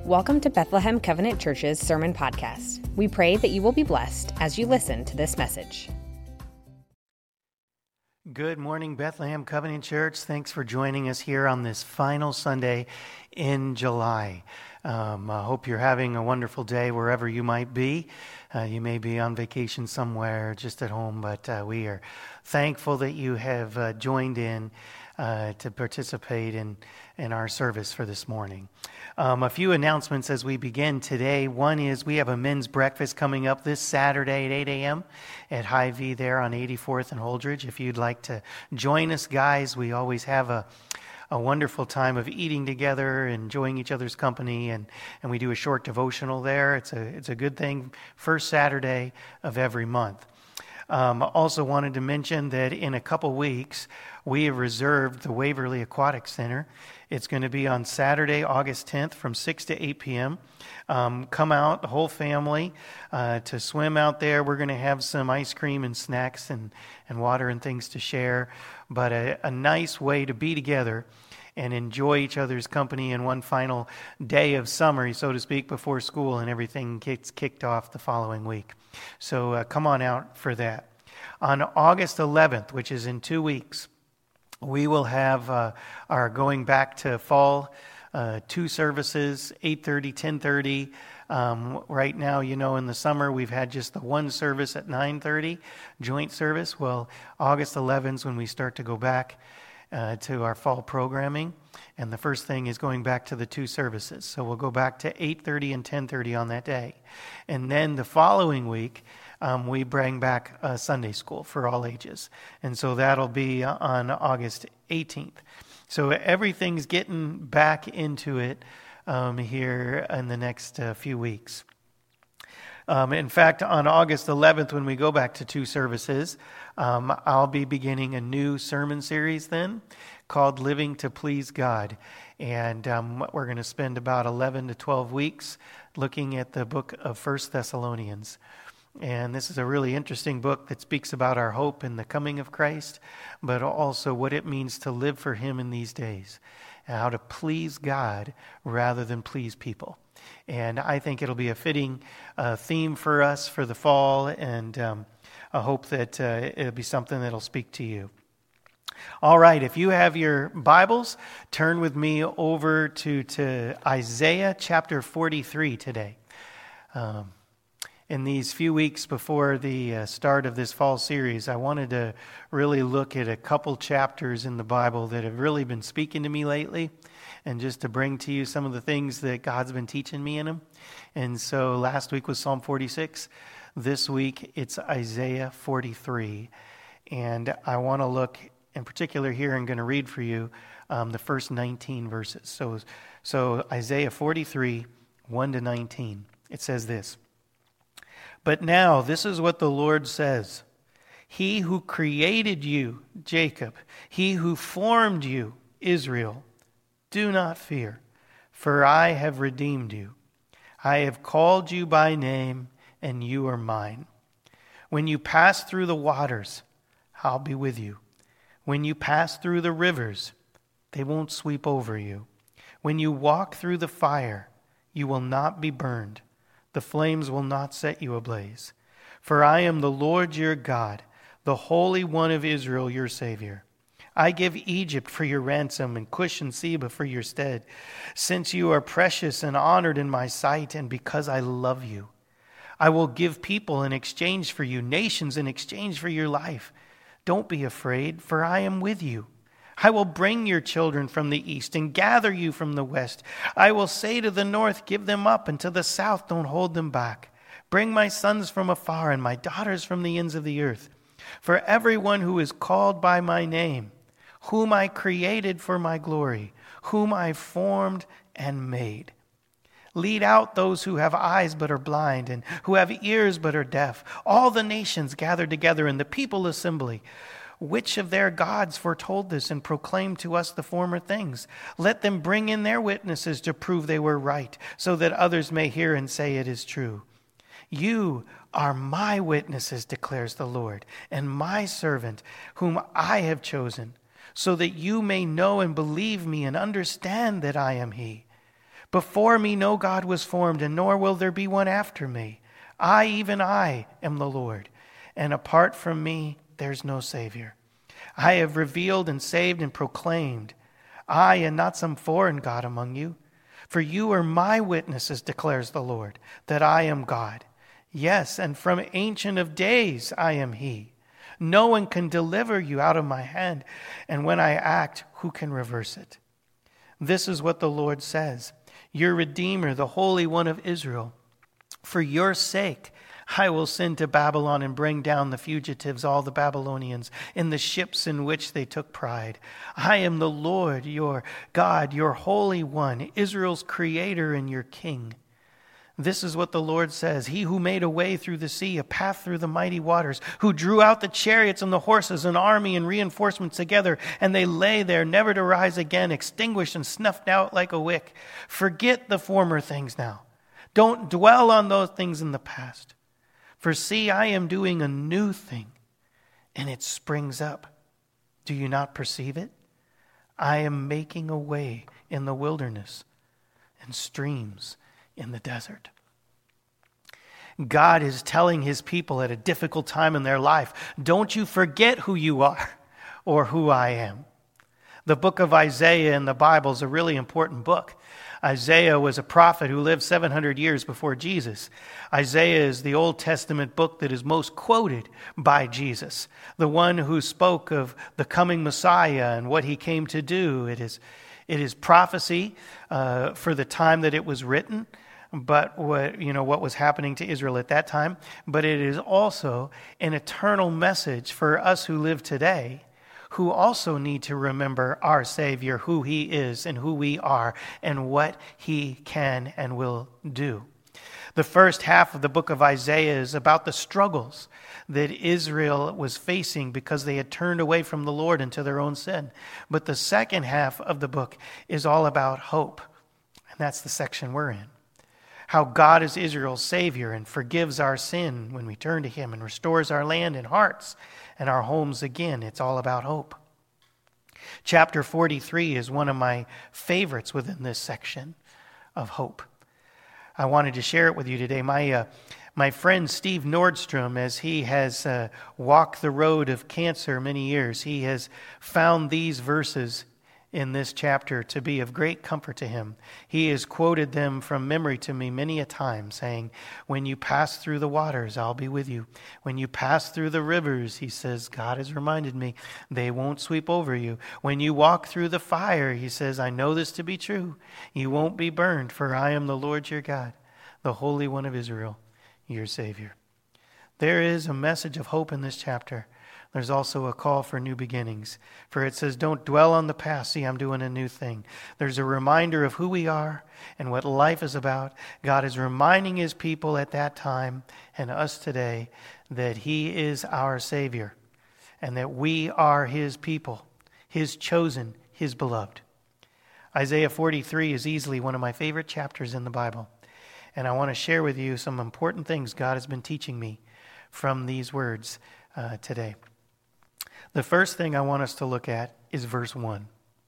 Welcome to Bethlehem Covenant Church's Sermon Podcast. We pray that you will be blessed as you listen to this message. Good morning, Bethlehem Covenant Church. Thanks for joining us here on this final Sunday in July. I hope you're having a wonderful day wherever you might be. You may be on vacation somewhere, just at home, but we are thankful that you have joined in to participate in our service for this morning. A few announcements as we begin today. One is we have a men's breakfast coming up this Saturday at 8 a.m. at Hy-Vee there on 84th and Holdridge. If you'd like to join us, guys, we always have a wonderful time of eating together, enjoying each other's company, and we do a short devotional there. It's a good thing, first Saturday of every month. Also wanted to mention that in a couple weeks, we have reserved the Waverly Aquatic Center. It's going to be on Saturday, August 10th from 6 to 8 p.m. Come out, the whole family, to swim out there. We're going to have some ice cream and snacks and water and things to share, but a nice way to be together and enjoy each other's company in one final day of summer, so to speak, before school and everything gets kicked off the following week. So come on out for that. On August 11th, which is in 2 weeks, we will have our going back to fall 2 services, 8:30, 10:30. Right now, in the summer, we've had just the one service at 9:30, joint service. Well, August 11th is when we start to go back to our fall programming. And the first thing is going back to the 2 services. So we'll go back to 8:30 and 10:30 on that day. And then the following week, we bring back Sunday school for all ages. And so that'll be on August 18th. So everything's getting back into it here in the next few weeks. In fact, on August 11th, when we go back to 2 services, I'll be beginning a new sermon series then called Living to Please God. And we're going to spend about 11 to 12 weeks looking at the book of 1 Thessalonians. And this is a really interesting book that speaks about our hope in the coming of Christ, but also what it means to live for Him in these days, and how to please God rather than please people. And I think it'll be a fitting theme for us for the fall, and I hope that it'll be something that'll speak to you. All right, if you have your Bibles, turn with me over to Isaiah chapter 43 today. In these few weeks before the start of this fall series, I wanted to really look at a couple chapters in the Bible that have really been speaking to me lately, and just to bring to you some of the things that God's been teaching me in them. And so last week was Psalm 46. This week it's Isaiah 43. And I want to look in particular here, I'm going to read for you the first 19 verses. So Isaiah 43, 1 to 19. It says this. But now, this is what the Lord says. He who created you, Jacob, he who formed you, Israel, do not fear, for I have redeemed you. I have called you by name, and you are mine. When you pass through the waters, I'll be with you. When you pass through the rivers, they won't sweep over you. When you walk through the fire, you will not be burned. The flames will not set you ablaze. For I am the Lord your God, the Holy One of Israel, your Savior. I give Egypt for your ransom and Cush and Seba for your stead, since you are precious and honored in my sight, and because I love you. I will give people in exchange for you, nations in exchange for your life. Don't be afraid, for I am with you. I will bring your children from the east and gather you from the west. I will say to the north, give them up, and to the south, don't hold them back. Bring my sons from afar and my daughters from the ends of the earth. For everyone who is called by my name, whom I created for my glory, whom I formed and made. Lead out those who have eyes but are blind, and who have ears but are deaf. All the nations gather together in the people assembly. Which of their gods foretold this and proclaimed to us the former things? Let them bring in their witnesses to prove they were right, so that others may hear and say it is true. You are my witnesses, declares the Lord, and my servant, whom I have chosen, so that you may know and believe me and understand that I am He. Before me no God was formed, and nor will there be one after me. I, even I, am the Lord, and apart from me there's no Savior. I have revealed and saved and proclaimed, I and not some foreign God among you. For you are my witnesses, declares the Lord, that I am God. Yes, and from Ancient of Days I am He. No one can deliver you out of my hand, and when I act, who can reverse it? This is what the Lord says, your Redeemer, the Holy One of Israel. For your sake, I will send to Babylon and bring down the fugitives, all the Babylonians, in the ships in which they took pride. I am the Lord, your God, your Holy One, Israel's Creator and your King. This is what the Lord says, He who made a way through the sea, a path through the mighty waters, who drew out the chariots and the horses, an army and reinforcements together, and they lay there never to rise again, extinguished and snuffed out like a wick. Forget the former things now. Don't dwell on those things in the past. For see, I am doing a new thing, and it springs up. Do you not perceive it? I am making a way in the wilderness and streams in the desert. God is telling his people at a difficult time in their life, don't you forget who you are or who I am. The book of Isaiah in the Bible is a really important book. Isaiah was a prophet who lived 700 years before Jesus. Isaiah is the Old Testament book that is most quoted by Jesus, the one who spoke of the coming Messiah and what he came to do. It is prophecy for the time that it was written, but what was happening to Israel at that time. But it is also an eternal message for us who live today, who also need to remember our Savior, who he is and who we are and what he can and will do. The first half of the book of Isaiah is about the struggles that Israel was facing because they had turned away from the Lord into their own sin. But the second half of the book is all about hope. And that's the section we're in. How God is Israel's Savior and forgives our sin when we turn to him and restores our land and hearts and our homes again. It's all about hope. Chapter 43 is one of my favorites within this section of hope. I wanted to share it with you today. My friend Steve Nordstrom, as he has walked the road of cancer many years, he has found these verses in this chapter to be of great comfort to him. He has quoted them from memory to me many a time, saying, when you pass through the waters, I'll be with you. When you pass through the rivers, he says, God has reminded me, they won't sweep over you. When you walk through the fire, he says, I know this to be true. You won't be burned, for I am the Lord your God, the Holy One of Israel, your Savior. There is a message of hope in this chapter. There's also a call for new beginnings. For it says, don't dwell on the past. See, I'm doing a new thing. There's a reminder of who we are and what life is about. God is reminding his people at that time and us today that he is our Savior and that we are his people, his chosen, his beloved. Isaiah 43 is easily one of my favorite chapters in the Bible. And I want to share with you some important things God has been teaching me from these words today. The first thing I want us to look at is verse 1.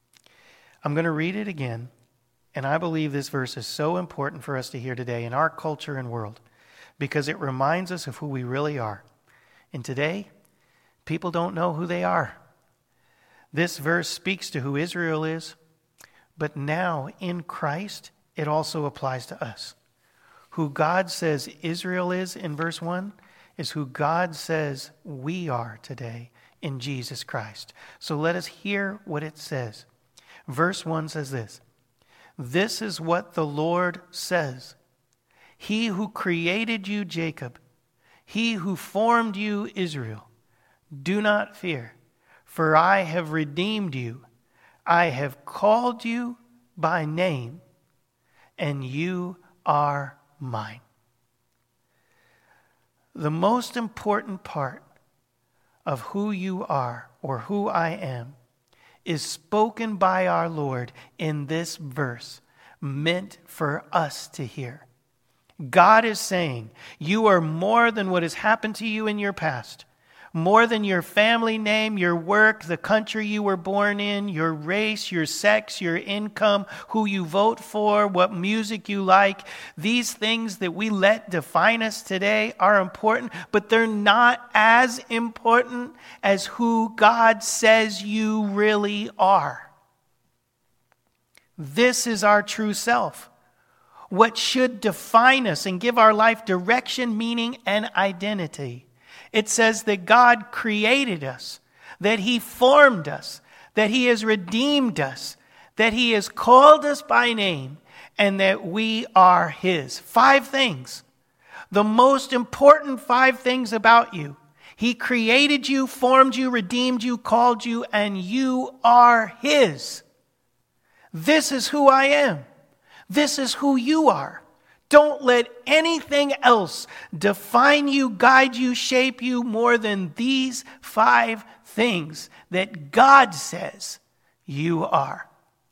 I'm going to read it again, and I believe this verse is so important for us to hear today in our culture and world because it reminds us of who we really are. And today, people don't know who they are. This verse speaks to who Israel is, but now in Christ, it also applies to us. Who God says Israel is in verse 1 is who God says we are today in Jesus Christ. So let us hear what it says. Verse 1 says this, this is what the Lord says. He who created you, Jacob, he who formed you, Israel, do not fear, for I have redeemed you. I have called you by name, and you are mine. The most important part of who you are or who I am is spoken by our Lord in this verse, meant for us to hear. God is saying, you are more than what has happened to you in your past, more than your family name, your work, the country you were born in, your race, your sex, your income, who you vote for, what music you like. These things that we let define us today are important, but they're not as important as who God says you really are. This is our true self. What should define us and give our life direction, meaning, and identity. It says that God created us, that He formed us, that He has redeemed us, that He has called us by name, and that we are His. 5 things. The most important 5 things about you. He created you, formed you, redeemed you, called you, and you are His. This is who I am. This is who you are. Don't let anything else define you, guide you, shape you more than these 5 things that God says you are.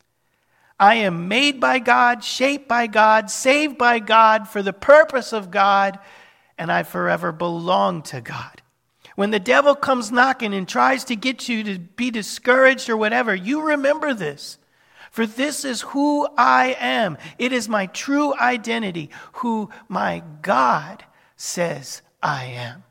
I am made by God, shaped by God, saved by God, for the purpose of God, and I forever belong to God. When the devil comes knocking and tries to get you to be discouraged or whatever, you remember this. For this is who I am. It is my true identity, who my God says I am.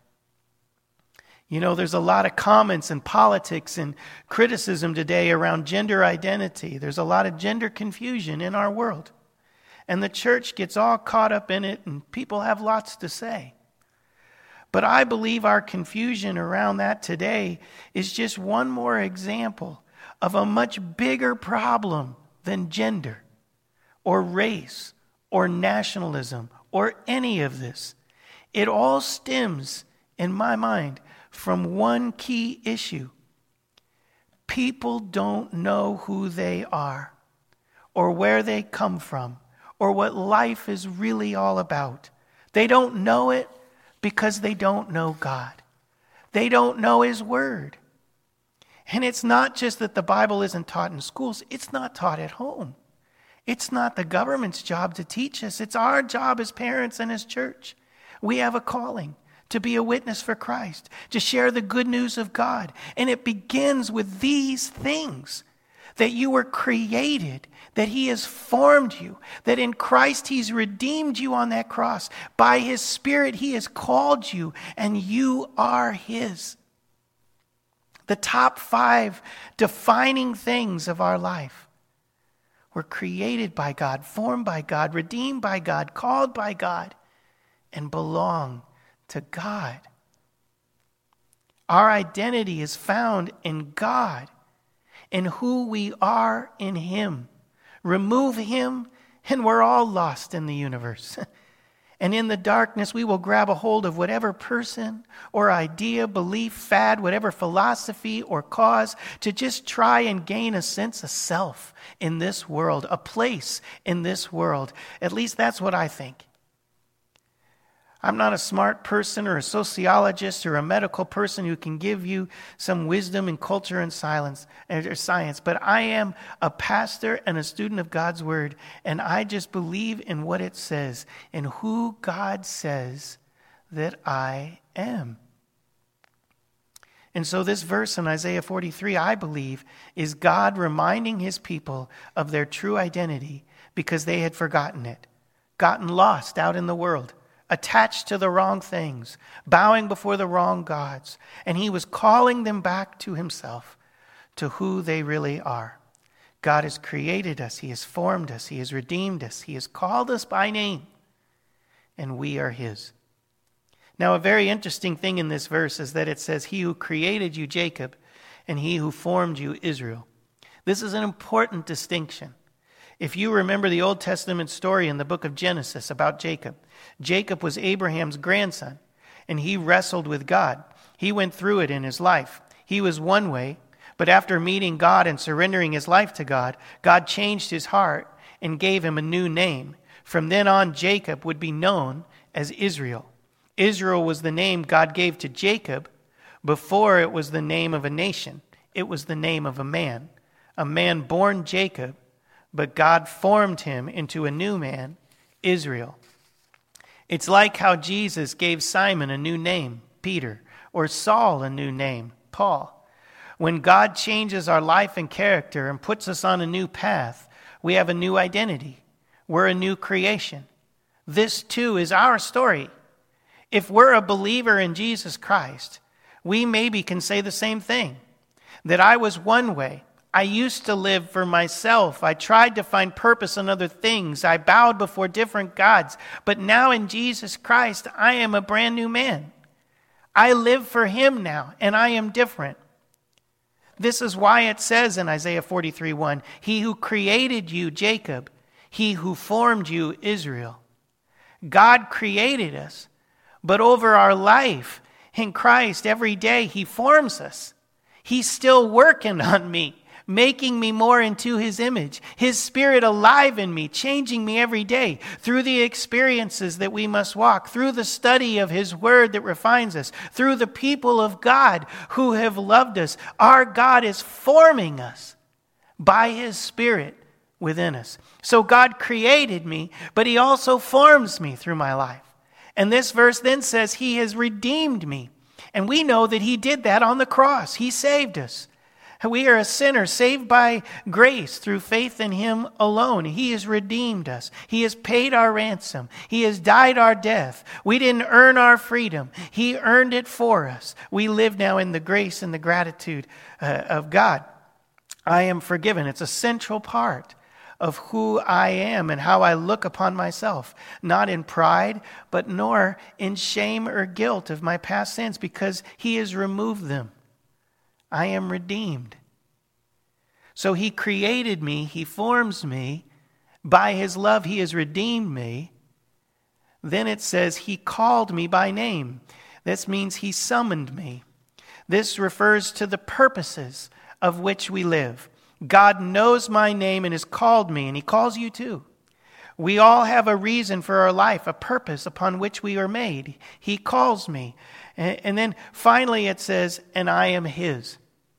You know, there's a lot of comments and politics and criticism today around gender identity. There's a lot of gender confusion in our world. And the church gets all caught up in it, and people have lots to say. But I believe our confusion around that today is just one more example of a much bigger problem than gender or race or nationalism or any of this. It all stems, in my mind, from one key issue. People don't know who they are or where they come from or what life is really all about. They don't know it because they don't know God. They don't know His Word. And it's not just that the Bible isn't taught in schools. It's not taught at home. It's not the government's job to teach us. It's our job as parents and as church. We have a calling to be a witness for Christ, to share the good news of God. And it begins with these things, that you were created, that He has formed you, that in Christ He's redeemed you on that cross. By His Spirit He has called you, and you are His. The top 5 defining things of our life. We're created by God, formed by God, redeemed by God, called by God, and belong to God. Our identity is found in God, in who we are in Him. Remove Him, and we're all lost in the universe. And in the darkness, we will grab a hold of whatever person or idea, belief, fad, whatever philosophy or cause to just try and gain a sense of self in this world, a place in this world. At least that's what I think. I'm not a smart person or a sociologist or a medical person who can give you some wisdom in culture and science, but I am a pastor and a student of God's Word, and I just believe in what it says, in who God says that I am. And so this verse in Isaiah 43, I believe, is God reminding His people of their true identity because they had forgotten it, gotten lost out in the world, attached to the wrong things, bowing before the wrong gods. And He was calling them back to Himself, to who they really are. God has created us. He has formed us. He has redeemed us. He has called us by name. And we are His. Now, a very interesting thing in this verse is that it says, He who created you, Jacob, and He who formed you, Israel. This is an important distinction. If you remember the Old Testament story in the book of Genesis about Jacob, Jacob was Abraham's grandson, and he wrestled with God. He went through it in his life. He was one way, but after meeting God and surrendering his life to God, God changed his heart and gave him a new name. From then on, Jacob would be known as Israel. Israel was the name God gave to Jacob before it was the name of a nation. It was the name of a man born Jacob, but God formed him into a new man, Israel. It's like how Jesus gave Simon a new name, Peter, or Saul a new name, Paul. When God changes our life and character and puts us on a new path, we have a new identity. We're a new creation. This too is our story. If we're a believer in Jesus Christ, we maybe can say the same thing, that I was one way. I used to live for myself. I tried to find purpose in other things. I bowed before different gods. But now in Jesus Christ, I am a brand new man. I live for him now, and I am different. This is why it says in Isaiah 43:1, he who created you, Jacob, he who formed you, Israel. God created us, but over our life in Christ, every day he forms us. He's still working on me, making me more into his image, his spirit alive in me, changing me every day through the experiences that we must walk, through the study of his word that refines us, through the people of God who have loved us. Our God is forming us by his spirit within us. So God created me, but he also forms me through my life. And this verse then says he has redeemed me. And we know that he did that on the cross. He saved us. We are a sinner saved by grace through faith in him alone. He has redeemed us. He has paid our ransom. He has died our death. We didn't earn our freedom. He earned it for us. We live now in the grace and the gratitude of God. I am forgiven. It's a central part of who I am and how I look upon myself, not in pride, but nor in shame or guilt of my past sins, because he has removed them. I am redeemed. So he created me, he forms me. By his love, he has redeemed me. Then it says he called me by name. This means he summoned me. This refers to the purposes of which we live. God knows my name and has called me, and he calls you too. We all have a reason for our life, a purpose upon which we are made. He calls me. And then finally it says, and I am his.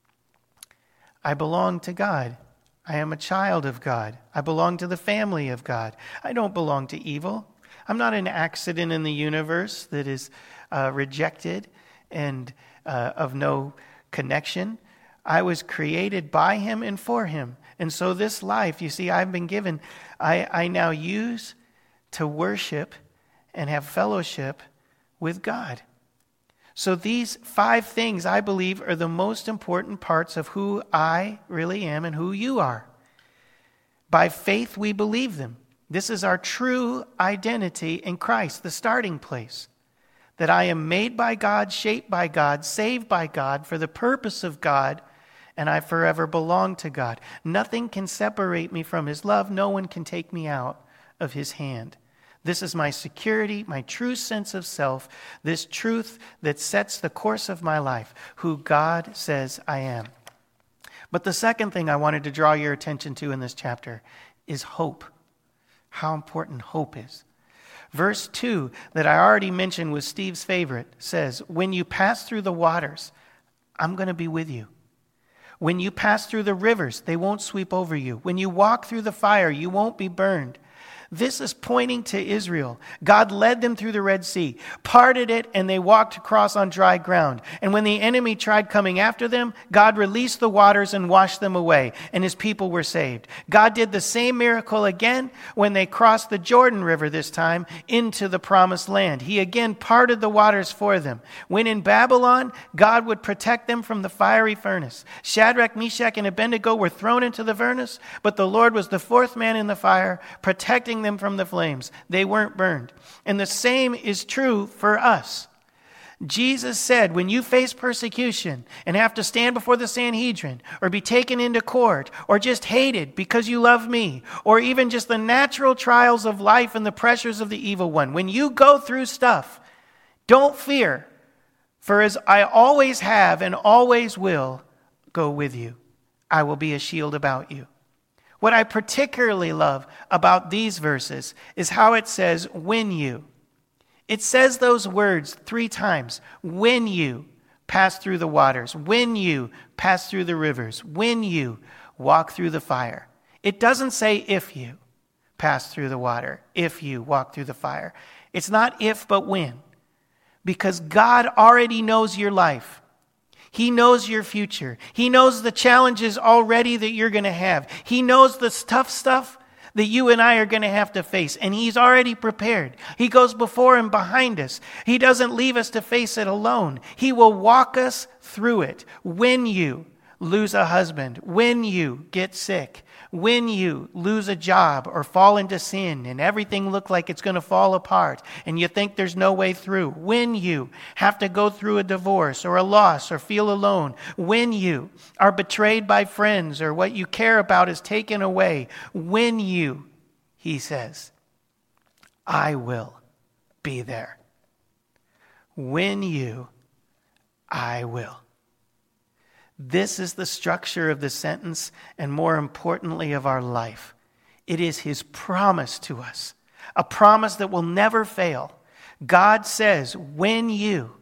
I belong to God. I am a child of God. I belong to the family of God. I don't belong to evil. I'm not an accident in the universe that is rejected and of no connection. I was created by him and for him. And so this life, you see, I've been given, I now use to worship and have fellowship with God. So these 5 things, I believe, are the most important parts of who I really am and who you are. By faith, we believe them. This is our true identity in Christ, the starting place. That I am made by God, shaped by God, saved by God, for the purpose of God, and I forever belong to God. Nothing can separate me from his love. No one can take me out of his hand. This is my security, my true sense of self, this truth that sets the course of my life, who God says I am. But the second thing I wanted to draw your attention to in this chapter is hope. How important hope is. Verse 2 that I already mentioned was Steve's favorite says, when you pass through the waters, I'm going to be with you. When you pass through the rivers, they won't sweep over you. When you walk through the fire, you won't be burned. This is pointing to Israel. God led them through the Red Sea, parted it, and they walked across on dry ground. And when the enemy tried coming after them, God released the waters and washed them away, and his people were saved. God did the same miracle again when they crossed the Jordan River this time into the promised land. He again parted the waters for them. When in Babylon, God would protect them from the fiery furnace. Shadrach, Meshach, and Abednego were thrown into the furnace, but the Lord was the 4th man in the fire, protecting them from the flames. They weren't burned. And the same is true for us. Jesus said, when you face persecution and have to stand before the Sanhedrin or be taken into court or just hated because you love me or even just the natural trials of life and the pressures of the evil one, when you go through stuff, don't fear, for as I always have and always will go with you, I will be a shield about you. What I particularly love about these verses is how it says, when you. It says those words 3 times. When you pass through the waters, when you pass through the rivers, when you walk through the fire. It doesn't say if you pass through the water, if you walk through the fire. It's not if, but when. because God already knows your life. He knows your future. He knows the challenges already that you're going to have. He knows the tough stuff that you and I are going to have to face, and He's already prepared. He goes before and behind us. He doesn't leave us to face it alone. He will walk us through it. When you lose a husband, when you get sick, when you lose a job or fall into sin and everything looks like it's going to fall apart and you think there's no way through, when you have to go through a divorce or a loss or feel alone, when you are betrayed by friends or what you care about is taken away, when you, He says, I will be there. When you, I will. This is the structure of the sentence, and more importantly of our life. It is His promise to us, a promise that will never fail. God says, when you,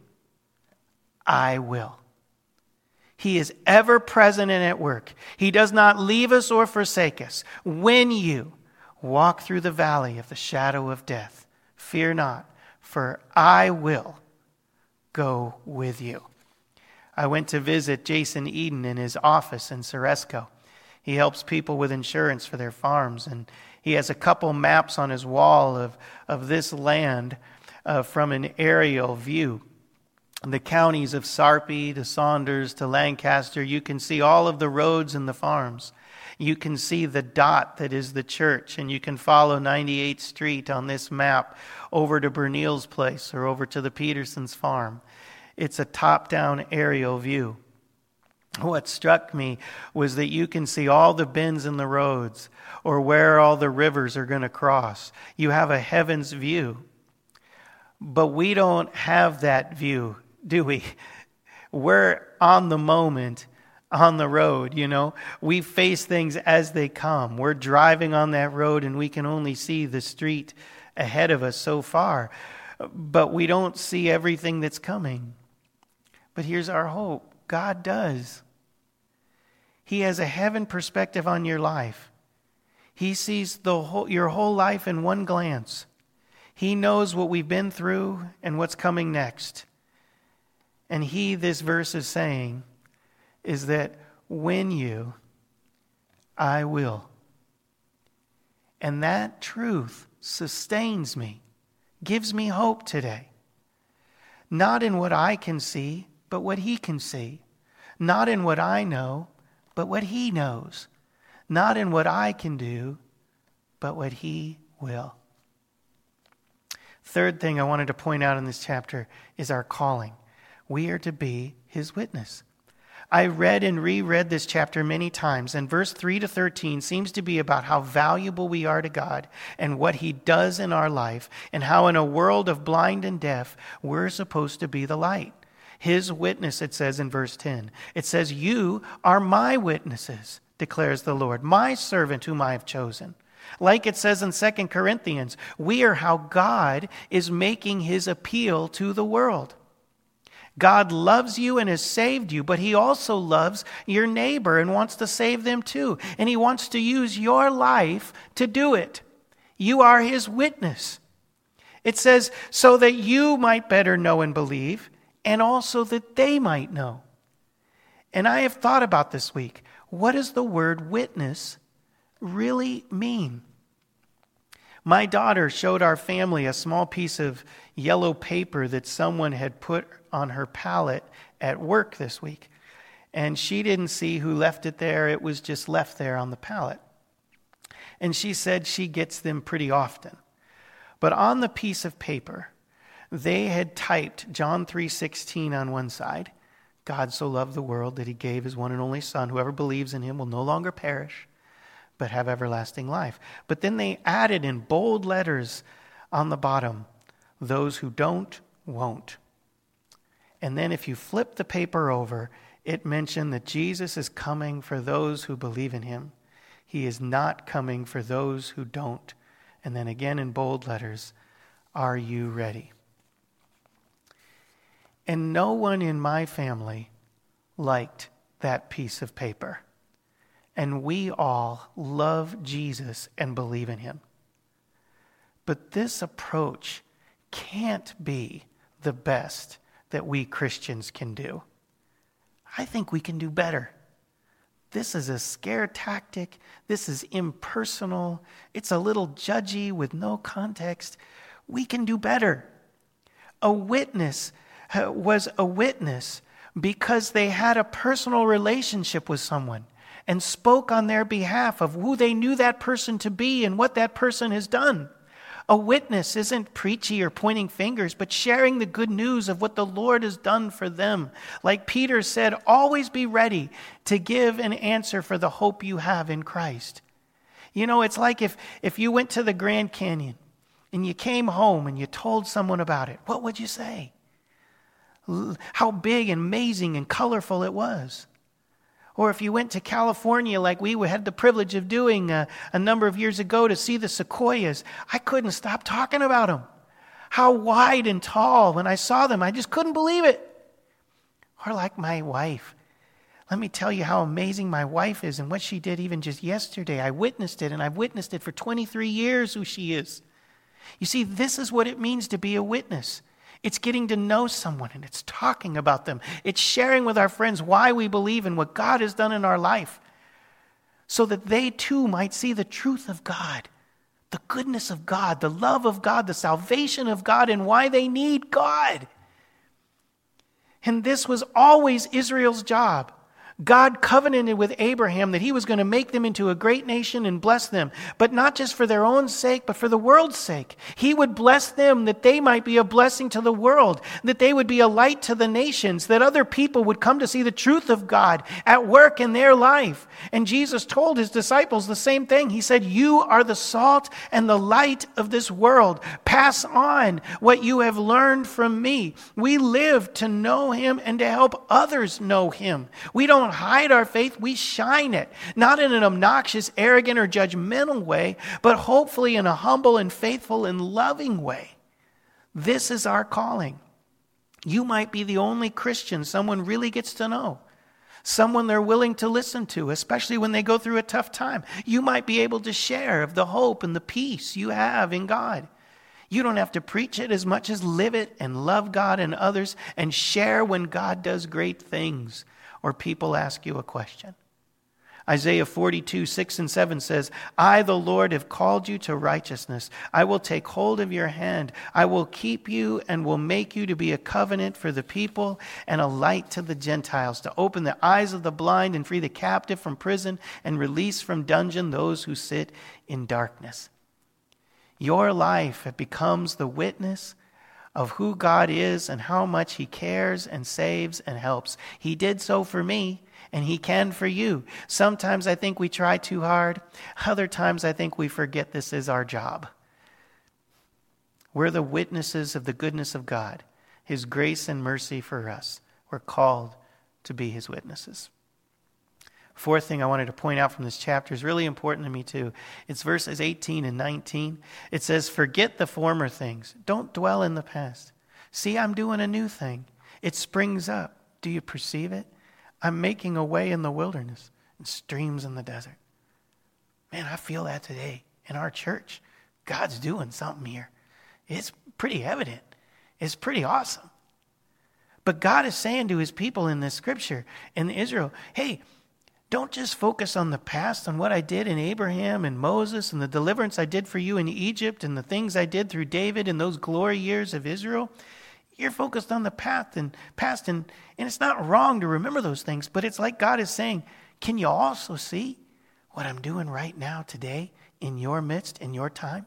I will. He is ever present and at work. He does not leave us or forsake us. When you walk through the valley of the shadow of death, fear not, for I will go with you. I went to visit Jason Eden in his office in Ceresco. He helps people with insurance for their farms, and he has a couple maps on his wall of this land from an aerial view. The counties of Sarpy to Saunders to Lancaster, you can see all of the roads and the farms. You can see the dot that is the church, and you can follow 98th Street on this map over to Bernil's place or over to the Petersons' farm. It's a top-down aerial view. What struck me was that you can see all the bends in the roads or where all the rivers are going to cross. You have a heaven's view. But we don't have that view, do we? We're on the moment, on the road, you know. We face things as they come. We're driving on that road and we can only see the street ahead of us so far. But we don't see everything that's coming. But here's our hope. God does. He has a heaven perspective on your life. He sees your whole life in one glance. He knows what we've been through and what's coming next. And this verse is saying, is that when you, I will. And that truth sustains me, gives me hope today. Not in what I can see, but what He can see. Not in what I know, but what He knows. Not in what I can do, but what He will. Third thing I wanted to point out in this chapter is our calling. We are to be His witness. I read and reread this chapter many times, and verse 3 to 13 seems to be about how valuable we are to God and what He does in our life, and how in a world of blind and deaf, we're supposed to be the light. His witness, it says in verse 10. It says, you are my witnesses, declares the Lord, my servant whom I have chosen. Like it says in 2 Corinthians, we are how God is making His appeal to the world. God loves you and has saved you, but He also loves your neighbor and wants to save them too. And He wants to use your life to do it. You are His witness. It says, so that you might better know and believe, and also that they might know. And I have thought about this week, what does the word witness really mean? My daughter showed our family a small piece of yellow paper that someone had put on her pallet at work this week. And she didn't see who left it there. It was just left there on the pallet. And she said she gets them pretty often. But on the piece of paper, they had typed John 3:16 on one side. God so loved the world that He gave His one and only Son. Whoever believes in Him will no longer perish, but have everlasting life. But then they added in bold letters on the bottom, those who don't, won't. And then if you flip the paper over, it mentioned that Jesus is coming for those who believe in Him. He is not coming for those who don't. And then again in bold letters, are you ready? And no one in my family liked that piece of paper. And we all love Jesus and believe in Him. But this approach can't be the best that we Christians can do. I think we can do better. This is a scare tactic. This is impersonal. It's a little judgy with no context. We can do better. A witness was a witness because they had a personal relationship with someone and spoke on their behalf of who they knew that person to be and what that person has done. A witness isn't preachy or pointing fingers, but sharing the good news of what the Lord has done for them. Like Peter said, always be ready to give an answer for the hope you have in Christ. You know, it's like if you went to the Grand Canyon and you came home and you told someone about it, what would you say? How big and amazing and colorful it was. Or if you went to California like we had the privilege of doing a number of years ago to see the sequoias, I couldn't stop talking about them. How wide and tall. When I saw them, I just couldn't believe it. Or like my wife. Let me tell you how amazing my wife is and what she did even just yesterday. I witnessed it, and I've witnessed it for 23 years who she is. You see, this is what it means to be a witness. It's getting to know someone, and it's talking about them. It's sharing with our friends why we believe in what God has done in our life, so that they too might see the truth of God, the goodness of God, the love of God, the salvation of God, and why they need God. And this was always Israel's job. God covenanted with Abraham that he was going to make them into a great nation and bless them, but not just for their own sake, but for the world's sake. He would bless them that they might be a blessing to the world, that they would be a light to the nations, that other people would come to see the truth of God at work in their life. And Jesus told his disciples the same thing. He said, "You are the salt and the light of this world. Pass on what you have learned from me." We live to know him and to help others know him. We don't hide our faith, we shine it. Not in an obnoxious, arrogant, or judgmental way, but hopefully in a humble and faithful and loving way. This is our calling. You might be the only Christian someone really gets to know. Someone they're willing to listen to, especially when they go through a tough time. You might be able to share of the hope and the peace you have in God. You don't have to preach it as much as live it and love God and others and share when God does great things or people ask you a question. Isaiah 42, 6 and 7 says, "I, the Lord, have called you to righteousness. I will take hold of your hand. I will keep you and will make you to be a covenant for the people and a light to the Gentiles, to open the eyes of the blind and free the captive from prison and release from dungeon those who sit in darkness." Your life, it becomes the witness of who God is and how much he cares and saves and helps. He did so for me, and he can for you. Sometimes I think we try too hard. Other times I think we forget this is our job. We're the witnesses of the goodness of God, his grace and mercy for us. We're called to be his witnesses. Fourth thing I wanted to point out from this chapter is really important to me too. It's verses 18 and 19. It says, "Forget the former things. Don't dwell in the past. See, I'm doing a new thing. It springs up. Do you perceive it? I'm making a way in the wilderness and streams in the desert." Man, I feel that today in our church. God's doing something here. It's pretty evident. It's pretty awesome. But God is saying to his people in this scripture, in Israel, hey, don't just focus on the past, on what I did in Abraham and Moses and the deliverance I did for you in Egypt and the things I did through David in those glory years of Israel. You're focused on the past, and it's not wrong to remember those things, but it's like God is saying, can you also see what I'm doing right now today in your midst, in your time?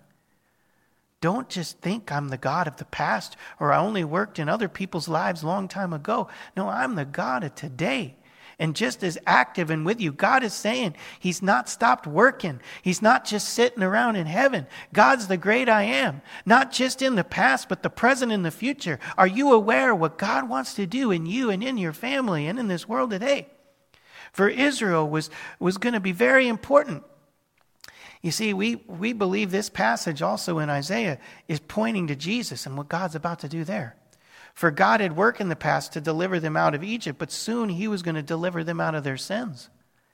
Don't just think I'm the God of the past or I only worked in other people's lives a long time ago. No, I'm the God of today. And just as active and with you, God is saying he's not stopped working. He's not just sitting around in heaven. God's the great I am, not just in the past, but the present and the future. Are you aware of what God wants to do in you and in your family and in this world today? For Israel was going to be very important. You see, we believe this passage also in Isaiah is pointing to Jesus and what God's about to do there. For God had worked in the past to deliver them out of Egypt, but soon he was going to deliver them out of their sins.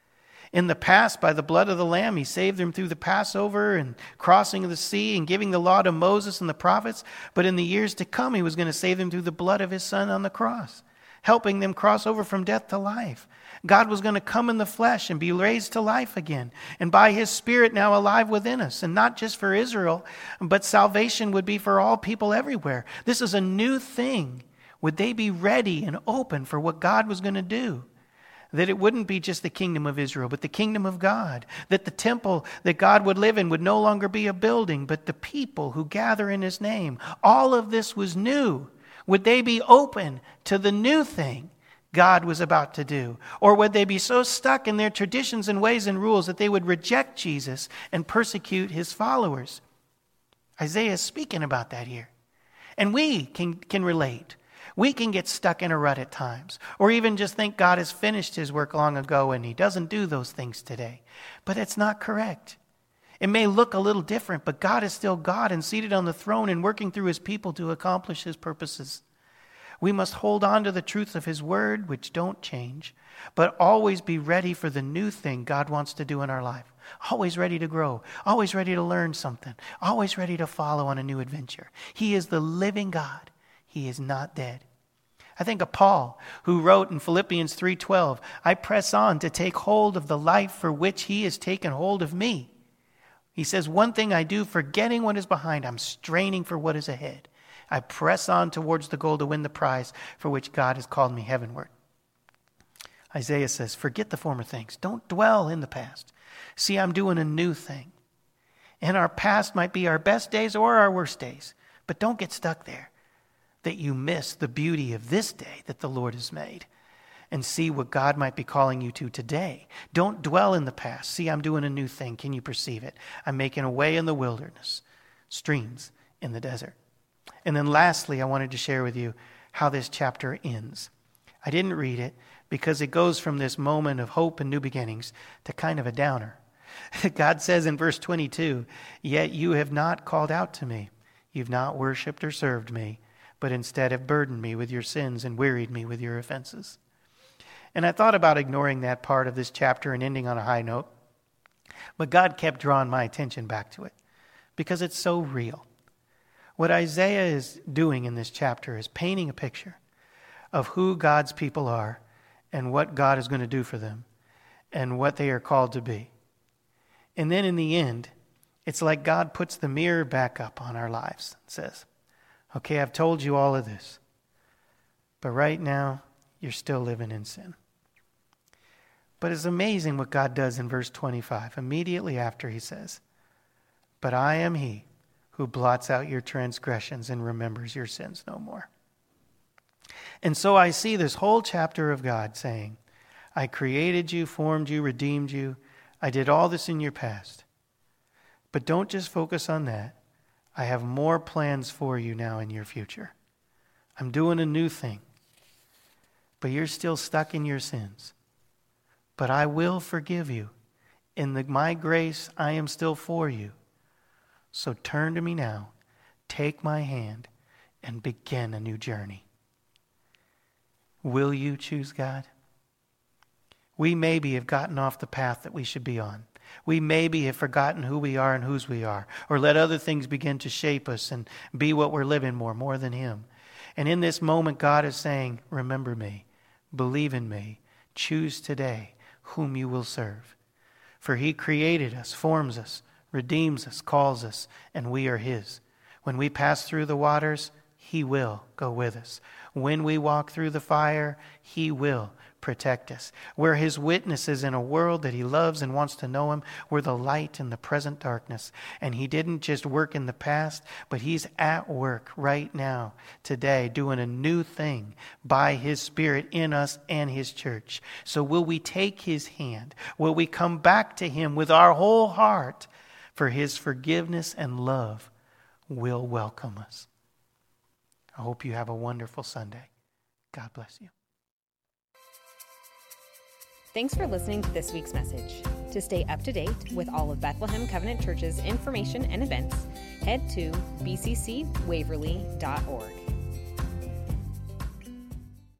In the past, by the blood of the Lamb, he saved them through the Passover and crossing of the sea and giving the law to Moses and the prophets. But in the years to come, he was going to save them through the blood of his Son on the cross, helping them cross over from death to life. God was going to come in the flesh and be raised to life again. And by his Spirit now alive within us. And not just for Israel, but salvation would be for all people everywhere. This is a new thing. Would they be ready and open for what God was going to do? That it wouldn't be just the kingdom of Israel, but the kingdom of God. That the temple that God would live in would no longer be a building, but the people who gather in his name. All of this was new. Would they be open to the new thing God was about to do? Or would they be so stuck in their traditions and ways and rules that they would reject Jesus and persecute his followers? Isaiah is speaking about that here. And we can relate. We can get stuck in a rut at times, or even just think God has finished his work long ago and he doesn't do those things today. But it's not correct. It may look a little different, but God is still God and seated on the throne and working through his people to accomplish his purposes. We must hold on to the truths of his word, which don't change, but always be ready for the new thing God wants to do in our life. Always ready to grow, always ready to learn something, always ready to follow on a new adventure. He is the living God. He is not dead. I think of Paul, who wrote in Philippians 3:12, I press on to take hold of the life for which he has taken hold of me. He says, one thing I do, forgetting what is behind, I'm straining for what is ahead. I press on towards the goal to win the prize for which God has called me heavenward. Isaiah says, forget the former things. Don't dwell in the past. See, I'm doing a new thing. And our past might be our best days or our worst days, but don't get stuck there, that you miss the beauty of this day that the Lord has made, and see what God might be calling you to today. Don't dwell in the past. See, I'm doing a new thing. Can you perceive it? I'm making a way in the wilderness, streams in the desert. And then lastly, I wanted to share with you how this chapter ends. I didn't read it because it goes from this moment of hope and new beginnings to kind of a downer. God says in verse 22, yet you have not called out to me. You've not worshipped or served me, but instead have burdened me with your sins and wearied me with your offenses. And I thought about ignoring that part of this chapter and ending on a high note, but God kept drawing my attention back to it because it's so real. What Isaiah is doing in this chapter is painting a picture of who God's people are and what God is going to do for them and what they are called to be. And then in the end, it's like God puts the mirror back up on our lives and says, okay, I've told you all of this, but right now you're still living in sin. But it's amazing what God does in verse 25. Immediately after he says, but I am he who blots out your transgressions and remembers your sins no more. And so I see this whole chapter of God saying, I created you, formed you, redeemed you. I did all this in your past. But don't just focus on that. I have more plans for you now in your future. I'm doing a new thing. But you're still stuck in your sins. But I will forgive you. In my grace, I am still for you. So turn to me now, take my hand, and begin a new journey. Will you choose God? We maybe have gotten off the path that we should be on. We maybe have forgotten who we are and whose we are, or let other things begin to shape us and be what we're living more than him. And in this moment, God is saying, remember me, believe in me, choose today whom you will serve. For he created us, forms us, redeems us, calls us, and we are his. When we pass through the waters, he will go with us. When we walk through the fire, he will protect us. We're his witnesses in a world that he loves and wants to know him. We're the light in the present darkness. And he didn't just work in the past, but he's at work right now, today, doing a new thing by his Spirit in us and his church. So will we take his hand? Will we come back to him with our whole heart? For his forgiveness and love will welcome us. I hope you have a wonderful Sunday. God bless you. Thanks for listening to this week's message. To stay up to date with all of Bethlehem Covenant Church's information and events, head to bccwaverly.org.